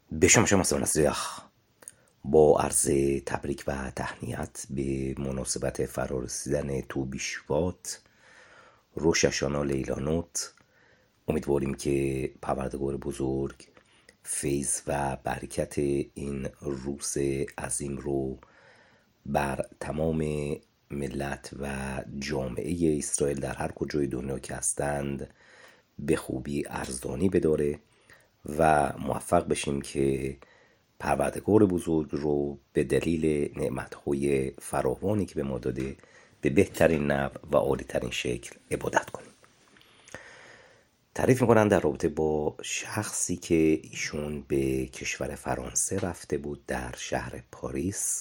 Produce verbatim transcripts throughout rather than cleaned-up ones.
به شما شما سونسریخ با عرض تبریک و تهنیت به مناسبت فرارسیدن توبیشوات روش هاشانا لیلانوت. امیدواریم که پروردگار بزرگ فیض و برکت این روز عظیم رو بر تمام ملت و جامعه اسرائیل در هر کجای دنیا که هستند به خوبی ارزانی بداره و موفق بشیم که پروردگار بزرگ رو به دلیل نعمت‌های فراوانی که به ما داده به بهترین نحو و عالی‌ترین شکل عبادت کنیم. تعریف میکنن در رابطه با شخصی که ایشون به کشور فرانسه رفته بود در شهر پاریس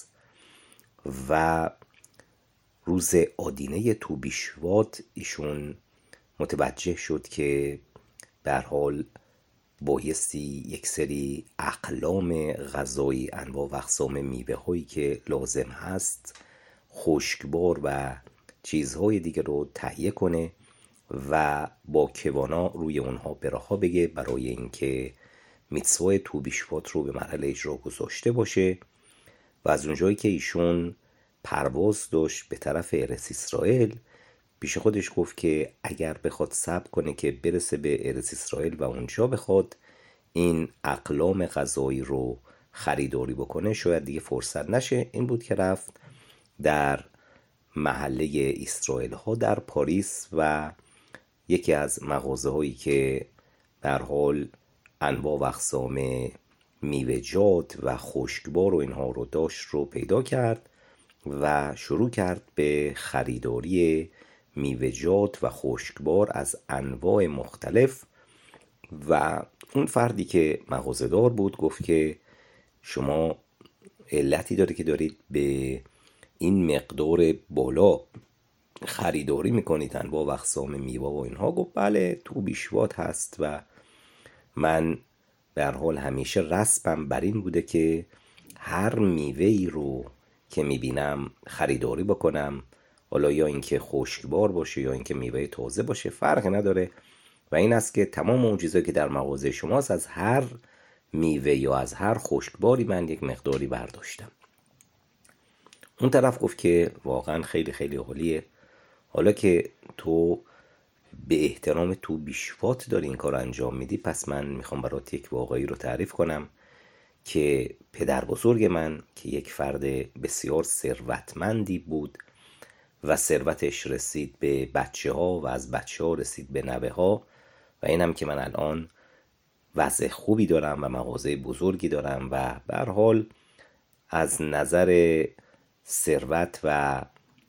و روز آدینه توبیشوات ایشون متوجه شد که به هر حال بایستی یک سری اقلام غذایی انواع و اقسام میوه هایی که لازم هست، خشکبار و چیزهای دیگه رو تهیه کنه و با کوانا روی اونها براها بگه برای اینکه میتسوای توبیشوات رو به مرحله اجرا گذاشته باشه. و از اونجایی که ایشون پرواز داشت به طرف ارس اسرائیل، پیش خودش گفت که اگر بخواد صبر کنه که برسه به ارس اسرائیل و اونجا بخواد این اقلام غذایی رو خریداری بکنه شاید دیگه فرصت نشه. این بود که رفت در محله اسرائیل ها در پاریس و یکی از مغازه هایی که در حال انواع و اقسام میوه‌جات و خشکبار و اینها رو داشت رو پیدا کرد و شروع کرد به خریداری میوه‌جات و خشکبار از انواع مختلف. و اون فردی که مغازه‌دار بود گفت که شما علتی داره که دارید به این مقدار بالا خریداری میکنید انواع و اقسام میوه و اینها؟ گفت بله توبیشوات هست و من به هر حال همیشه رسمم بر این بوده که هر میوه‌ای رو که میبینم خریداری بکنم، حالا یا اینکه خشکبار باشه یا اینکه میوه تازه باشه فرقی نداره. و این است که تمام اون چیزایی که در مغازه شماست از هر میوه یا از هر خشکباری من یک مقداری برداشتم. اون طرف گفت که واقعا خیلی خیلی عالیه، حالا که تو به احترام توبیشوات داری این کار انجام میدی، پس من میخوام برات یک واقعی رو تعریف کنم که پدر بزرگ من که یک فرد بسیار ثروتمندی بود و ثروتش رسید به بچه ها و از بچه ها رسید به نوه ها و اینم که من الان وضع خوبی دارم و مغازه بزرگی دارم و به هر حال از نظر ثروت و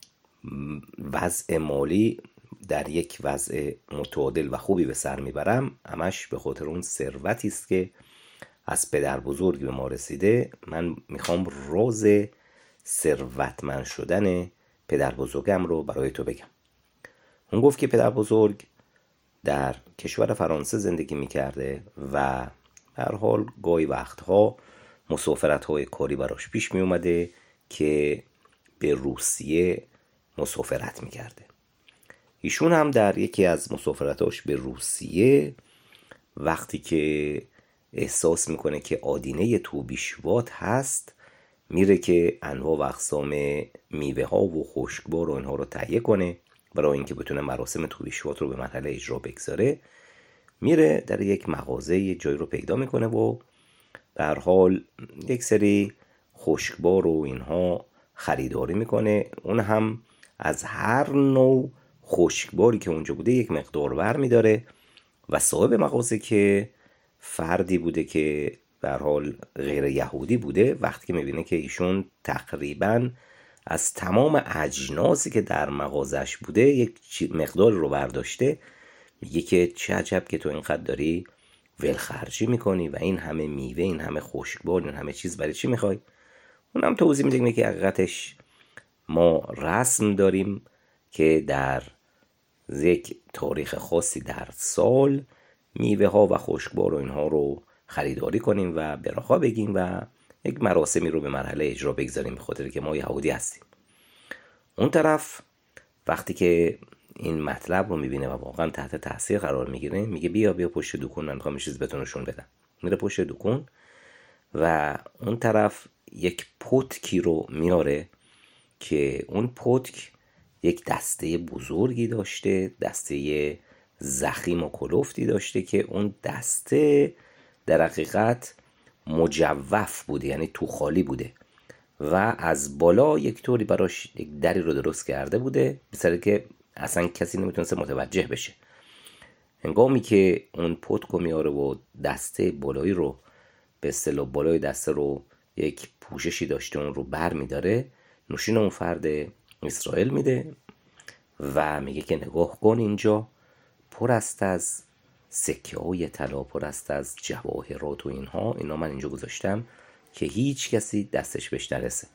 وضع مالی در یک وضع متعادل و خوبی به سر میبرم، همش به خاطر اون ثروتی است که از پدر بزرگ به ما رسیده. من میخوام راز ثروتمند شدن پدر بزرگم رو برای تو بگم. اون گفت که پدر بزرگ در کشور فرانسه زندگی میکرده و هر حال گاهی وقتها مسافرت های کاری براش پیش میومده که به روسیه مسافرت میکرده. ایشون هم در یکی از مسافرتاش به روسیه وقتی که احساس میکنه که آدینه توبیشوات هست، میره که انواع و اقسام میوه ها و خشکبار و اینها رو تهیه کنه برای اینکه بتونه مراسم توبیشوات رو به مرحله اجرا بگذاره. میره در یک مغازه جایی رو پیدا میکنه و در حال یک سری خشکبار و اینها خریداری میکنه. اون هم از هر نوع خشکباری که اونجا بوده یک مقدار بر میداره و صاحب مغازه که فردی بوده که به هر حال غیر یهودی بوده، وقتی که میبینه که ایشون تقریبا از تمام اجناسی که در مغازش بوده یک مقدار رو برداشته، میگه که چه عجب که تو اینقدر داری ولخرجی میکنی و این همه میوه، این همه خشکبار، این همه چیز برای چی میخوای؟ اونم توضیح میده که حقیقتش ما رسم داریم که در یک تاریخ خاصی در سال میوه ها و خشکبار و اینها رو خریداری کنیم و براها بگیم و یک مراسمی رو به مرحله اجرا بگذاریم به خاطر که ما یهودی هستیم. اون طرف وقتی که این مطلب رو میبینه و واقعا تحت تاثیر قرار میگیره، میگه بیا بیا پشت دکون، من میخوام چیز بهتون نشون بدم. میره پشت دکون و اون طرف یک پتکی رو میاره که اون پتک یک دسته بزرگی داشته، دسته ضخیم و کلفتی داشته که اون دسته در حقیقت مجوف بوده، یعنی تو خالی بوده و از بالا یک طوری براش یک دری رو درست کرده بوده بسیاره که اصلا کسی نمیتونسته متوجه بشه. هنگامی که اون پتک رو میاره و دسته بالایی رو به اصطلاح بالای دسته رو یک پوششی داشته اون رو بر میداره، نوشین اون فرد اسرائیل میده و میگه که نگاه کن اینجا پر است از سکه های طلا، پر است از جواهرات و اینها، اینا من اینجا گذاشتم که هیچ کسی دستش بهش نرسه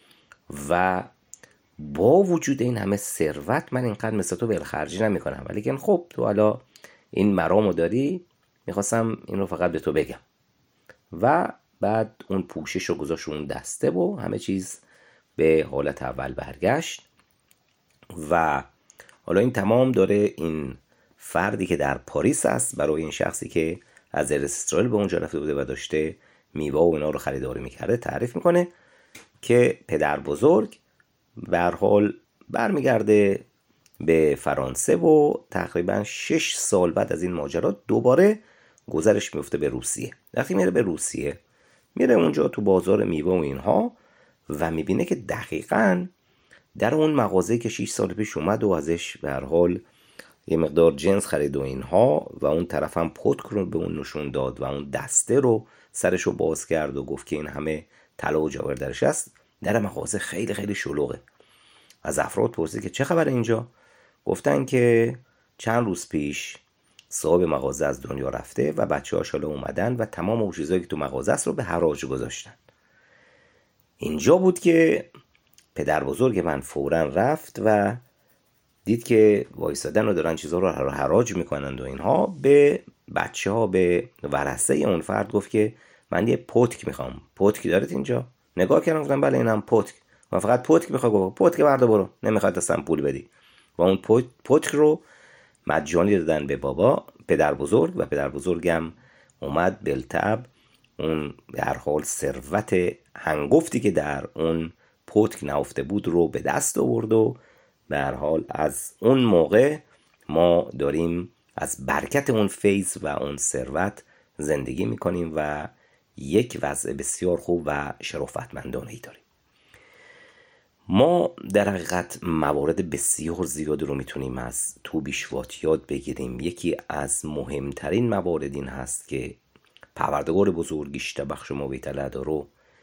و با وجود این همه ثروت من اینقدر مثل تو ولخرجی نمی کنم، ولی که خب تو حالا این مرامو داری، میخواستم این رو فقط به تو بگم. و بعد اون پوشش رو گذاشت اون دسته و همه چیز به حالت اول برگشت و حالا این تمام داره این فردی که در پاریس است برای این شخصی که از اسرائیل به اونجا رفته بوده و داشته میوه و اینا رو خریداری میکرده تعریف میکنه که پدر بزرگ به هر حال برمیگرده به فرانسه و تقریبا شش سال بعد از این ماجرا دوباره گذرش میفته به روسیه. وقتی میره به روسیه میره اونجا تو بازار میوه و اینها و میبینه که دقیقاً در اون مغازه‌ای که شش سال پیش اومد و ازش به هر حال یه مقدار جنس خرید و اینها و اون طرف هم پتک رو به اون نشون داد و اون دسته رو سرش رو باز کرد و گفت که این همه طلا و جواهر درش هست، در مغازه خیلی خیلی شلوغه. از افراد پرسید که چه خبر اینجا؟ گفتن که چند روز پیش صاحب مغازه از دنیا رفته و بچه‌هاش حالا اومدن و تمام اون چیزایی که تو مغازه است رو به حراج گذاشتن. اینجا بود که پدر بزرگ من فوراً رفت و دید که وایسادن و دارن چیزها رو حراج میکنند و اینها. به بچه ها، به ورثه اون فرد گفت که من یه پتک میخوام. پتک دارید اینجا؟ نگاه کردم گفتم بله اینم پتک، من فقط پتک میخوام. گفت پتک بردا برو، نمیخواد اصلا پول بدی. و اون پتک رو مجانی دادن به بابا پدر بزرگ و پدر بزرگم اومد بالطبع اون در حال ثروت هنگفتی که در اون پتک نهفته بود رو به دست آورد و به هر حال از اون موقع ما داریم از برکت اون فیض و اون ثروت زندگی میکنیم و یک وضع بسیار خوب و شرافتمندانه‌ای داریم. ما در حقیقت موارد بسیار زیادی رو میتونیم از تو بیشوات یاد بگیریم. یکی از مهمترین موارد این هست که پروردگار بزرگ اشتبخش ما بیتلد رو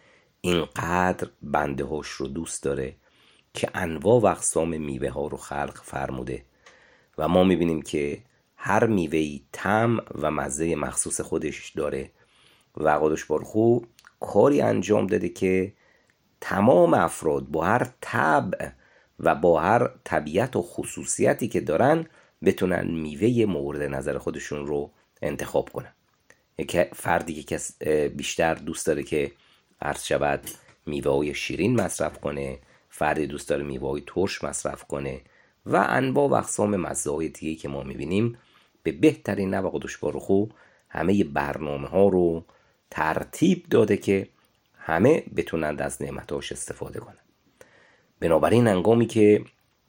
اینقدر بنده هاش رو دوست داره که انواع و اقسام میوه ها رو خلق فرموده و ما میبینیم که هر میوهی طعم و مزه مخصوص خودش داره و قدش بارخو کاری انجام داده که تمام افراد با هر طبع و با هر طبیعت و خصوصیتی که دارن بتونن میوه مورد نظر خودشون رو انتخاب کنن. یک فردی که بیشتر دوست داره که عرض شود میوه های شیرین مصرف کنه، فردی دوست داره میوه های ترش مصرف کنه و انواع و اقسام مزه های دیگه که ما میبینیم. به بهترین نوع قدش بارخو همه برنامه ها رو ترتیب داده که همه بتونند از نعمتاش استفاده کنن. بنابراین هنگامی که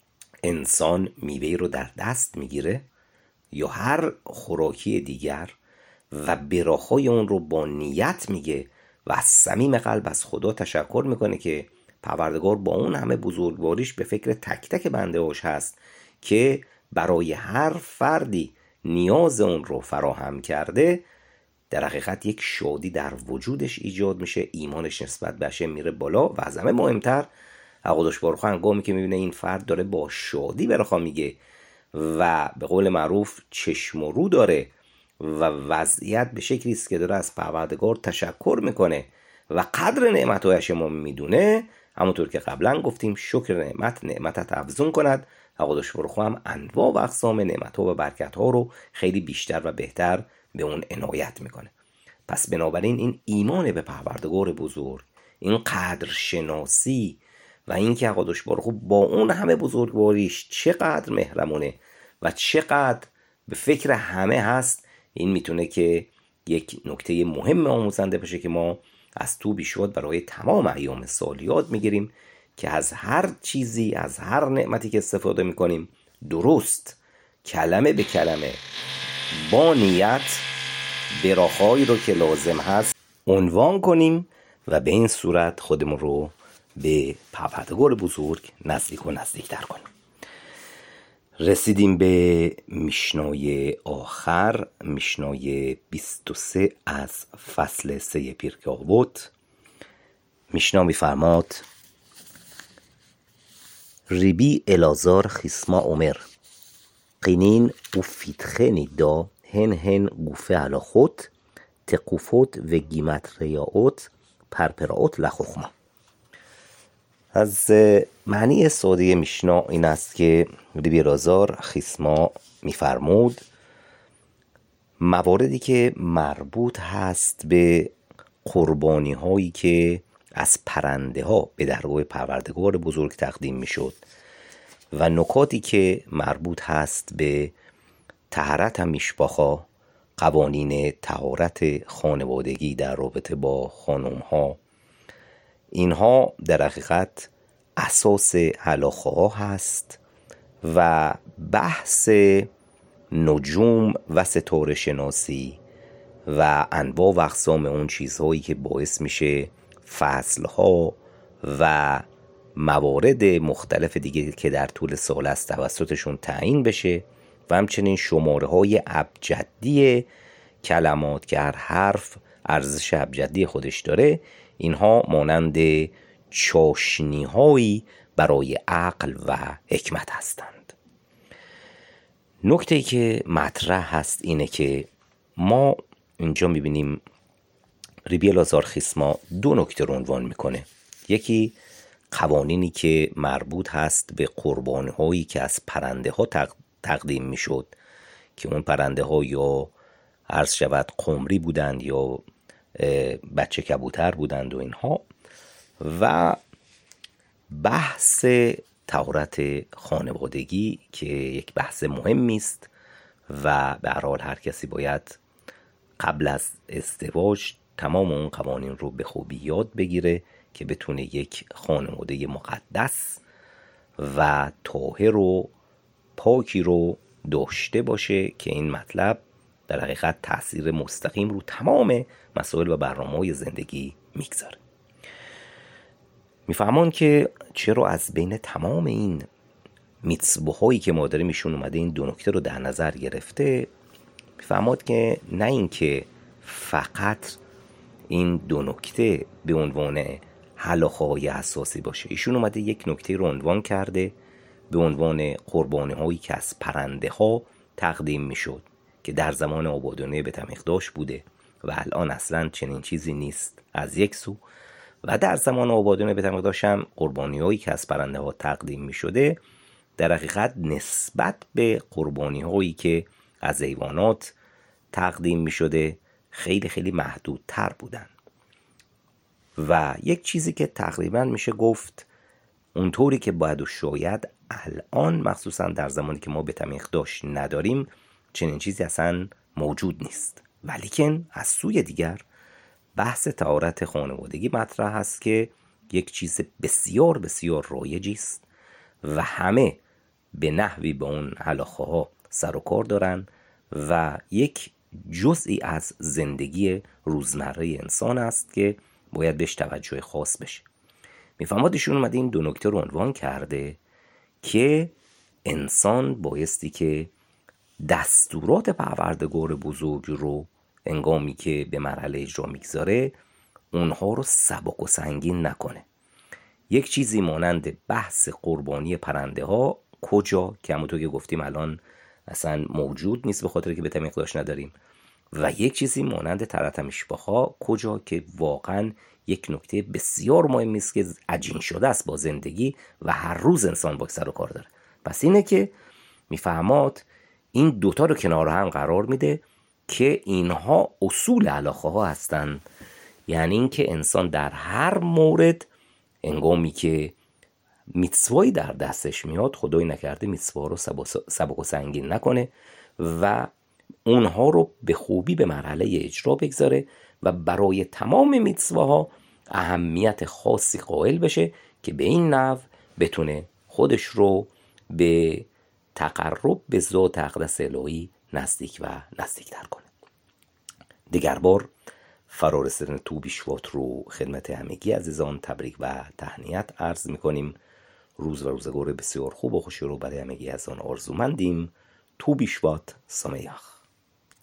انسان میوه رو در دست میگیره یا هر خوراکی دیگر و براهای اون رو با نیت میگه و از صمیم قلب از خدا تشکر میکنه که پروردگار با اون همه بزرگواریش به فکر تک تک بنده هاش هست که برای هر فردی نیاز اون رو فراهم کرده، در حقیقت یک شادی در وجودش ایجاد میشه، ایمانش نسبت بهش میره بالا و از همه مهمتر عقدش بارخو هنگامی که میبینه این فرد داره با شادی برخوا میگه و به قول معروف چشم و رو داره و وضعیت به شکلی است که داره از پروردگار تشکر میکنه و قدر نعمتایش ما میدونه، همونطور که قبلا گفتیم شکر نعمت نعمتت افزون کند. عقدش بارخو هم انواع و اقسام نعمتها و برکتها رو خیلی بیشتر و بهتر به اون عنایت میکنه. پس بنابراین این ایمان به پروردگار بزرگ، این قدر شناسی و این که قدش بارخو با اون همه بزرگواریش چقدر مهربونه و چقدر به فکر همه هست، این میتونه که یک نکته مهم آموزنده بشه که ما از تو بیشواد برای تمام ایام سال یاد میگیریم که از هر چیزی، از هر نعمتی که استفاده میکنیم درست کلمه به کلمه با نیت براخایی رو که لازم هست عنوان کنیم و به این صورت خودمون رو به پروردگار بزرگ نزدیک و نزدیکتر کنیم. رسیدیم به میشنای آخر، میشنای بیست و سه از فصل سه پیرکه آوت. میشنا میفرماد: ریبی الازار خیسما عمر قینین او فیتخنی دا هن هن گوفه علا خود تقوفوت و گیمت ریاوت پرپراوت لخوخما. از معنی ساده میشنا این است که ریبی الازار خیسما میفرمود مواردی که مربوط هست به قربانی هایی که از پرنده ها به درگاه پروردگار بزرگ تقدیم میشد و نکاتی که مربوط هست به طهارت میشباخا، قوانین طهارت خانوادگی در رابطه با خانم ها، اینها در حقیقت اساس هلاخه ها هست و بحث نجوم و ستاره شناسی و انواع و اقسام اون چیزهایی که باعث میشه فصلها و موارد مختلف دیگه که در طول سال است توسطشون تعیین بشه و همچنین شماره های ابجدی کلمات که هر حرف ارزش ابجدی خودش داره، اینها مانند چاشنی هایی برای عقل و حکمت هستند. نکته‌ای که مطرح هست اینه که ما اینجا میبینیم ریبی الازار خیسما دو نکته رو عنوان میکنه. یکی قوانینی که مربوط هست به قربانی هایی که از پرنده ها تقدیم میشد که اون پرنده ها یا عرض شود قمری بودند یا بچه کبوتر بودند و اینها، و بحث طهارت خانوادگی که یک بحث مهمی است و به هر حال هر کسی باید قبل از ازدواج تمام اون قوانین رو به خوبی یاد بگیره که بتونه یک خانواده مقدس و طاهر و پاکی رو داشته باشه که این مطلب در حقیقت تأثیر مستقیم رو تمام مسائل و برنامه‌های زندگی میگذاره. میفهمون که چرا از بین تمام این میتسبوهایی که ما داریم ایشون اومده این دو نکته رو در نظر گرفته. میفهمد که نه این که فقط این دو نکته به عنوان هلاخه‌های اساسی باشه، ایشون اومده یک نکته رو عنوان کرده به عنوان قربانی هایی که از پرنده ها تقدیم میشد که در زمان آبادانه بیت المقدس بوده و الان اصلا چنین چیزی نیست از یک سو، و در زمان آبادانه بیت المقدس هم قربانی هایی که از پرنده ها تقدیم میشده در حقیقت نسبت به قربانی هایی که از حیوانات تقدیم میشده خیلی خیلی محدودتر بودن. و یک چیزی که تقریبا میشه گفت اونطوری که باید و شاید الان مخصوصا در زمانی که ما بیت المقدس نداریم چنین چیزی اصلا موجود نیست، ولیکن از سوی دیگر بحث طهارت خانوادگی مطرح است که یک چیز بسیار بسیار رایجی است و همه به نحوی به اون هلاخه ها سر و کار دارن و یک جزئی از زندگی روزمره انسان است که باید بهش توجه خاص بشه. میفهمد ایشون اومده این دو نکته رو عنوان کرده که انسان بایستی که دستورات پروردگار بزرگ رو انگامی که به مرحله اجرا میگذاره اونها رو سبک و سنگین نکنه. یک چیزی مانند بحث قربانی پرنده ها کجا که همونطور که گفتیم الان اصلا موجود نیست به خاطر که بیت المقدس نداریم، و یک چیزی مانند طهارت میشباخا کجا که واقعا یک نکته بسیار مهمی است که عجین شده است با زندگی و هر روز انسان با سر و کار داره. پس اینه که میفهماد این دوتا رو کنار هم قرار میده که اینها اصول علاقه ها هستن، یعنی این که انسان در هر مورد انگامی که میتسوایی در دستش میاد خدای نکرده میتسوا رو سبک و سنگین نکنه و اونها رو به خوبی به مرحله اجرا بگذاره و برای تمام میتسواها اهمیت خاصی قائل بشه که به این نحو بتونه خودش رو به تقرب به ذات اقدس الهی نزدیک و نزدیکتر کنه. دیگر بار فرارسیدن تو بیشوات رو خدمت همگی عزیزان تبریک و تهنیت عرض میکنیم. روز و روزگار بسیار خوب و خوشی رو برای همگی از آن آرزومندیم. تو بیشوات سمیخ.